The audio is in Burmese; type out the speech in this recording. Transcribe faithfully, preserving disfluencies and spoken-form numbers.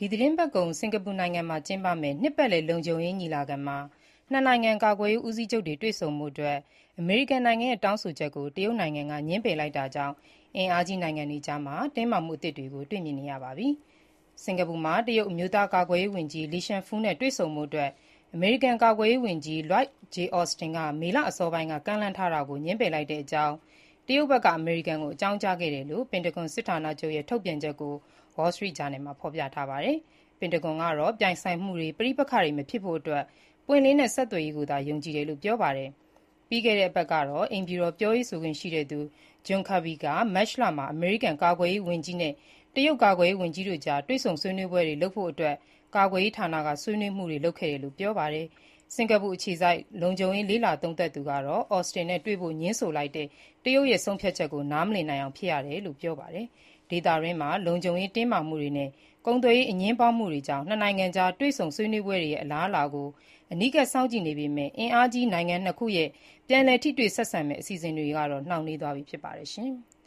ဒီသီတင်းပတ်ကုန်စင်ကာပူနိုင်ငံမှာကျင်းပမယ့်နှစ်ပတ်လည်လုံခြုံရေးညီလာခံမှာနှစ်နိုင်ငံကာကွယ်ရေးဦးစီးချုပ်တွေတွေ့ဆုံဖို့အမေရိကန်နိုင်ငံရဲ့တောင်းဆိုချက်ကိုတရုတ်နိုင်ငံကငြင်းပယ်လိုက်တာကြောင့်အင်အားကြီးနိုင်ငံတွေကြားတင်းမာမှုအသစ်တွေကိုတွေ့မြင်နေရပါပြီ။စင်ကာပူမှာတရုတ်အမျိုးသားကာကွယ်ရေးဝန်ကြီး Li Shangfu နဲ့တွေ့ဆုံဖို့အမေရိကန်ကာကွယ်ရေးဝန်ကြီး Lloyd J. Austin ကမေလအစောပိုင်းကကမ်းလှမ်းထားတာကိုငြင်းပယ်လိုက်ကြောင်းတရုတ်ဘက်ကအမေရိကန်ကိုအကြောင်းကြားခဲ့တယ်လို့ပင်တဂွန်စစ်ဌာနချုပ်ရဲ့ထုတ်ပြန်ချက်ကို Wall Street Journal မှာဖော်ပြထားပါတယ်။ပင်တဂွန်ကတော့ ပြိုင်ဆိုင်မှုတွေ၊ပဋိပက္ခတွေမဖြစ်ဖို့ပွင့်လင်းတဲ့ဆက်သွယ်ရေးကိုသာယုံကြည်တယ်လို့ပြောပါတယ်။ပြီးခဲ့တဲ့အပတ်ကတော့အိမ်ဖြူတော်ပြောရေးဆိုခွင့်ရှိသူ John Kirby ကမတ်လမှာအမေရိကန်ကာကွယ်ရေးဝန်ကြီးနဲ့တရုတ်ကာကွယ်ရေးဝန်ကြီးတို့ကြားတွေ့ဆုံဆွေးနွေးပွဲတွေလုပ်ဖို့ကာကွယ်ရေးဌာနကဆွေးနွေးမှုတွေလုပ်ခဲ့တယ်လို့ပြောပါတယ်။စင်ကာပူအခြေစိုက်လုံခြုံရေးလေ့လာသုံးသပ်သူကတော့ Austin နဲ့တွေ့ဖို့ငြင်းဆိုလိုက်တဲ့တရုတ်ရဲ့ဆုံးဖြတ်ချက်ကိုနားမလည်နိုင်အောင်ဖြစ်ရတယ်လို့ပြောပါတယ်။ဒေသတွင်းလုံခြုံရေးတင်းမာမှုတွေနဲ့ကုန်သွယ်ရေးအငြင်းပွားမှုတွေကြောင့်နှစ်နိုင်ငံကြားတွေ့ဆုံဆွေးနွေးပွဲတွေရဲ့အလားအလာကိုအနီးကပ်စောင့်ကြည့်နေပေမဲ့အင်အားကြီးနိုင်ငံနှစ်ခုရဲ့ပြန်လည်ထိတွေ့ဆက်ဆံမယ့်အစီအစဉ်တွေကတော့နှောင့်နှေးသွားပြီဖြစ်ပါတယ်။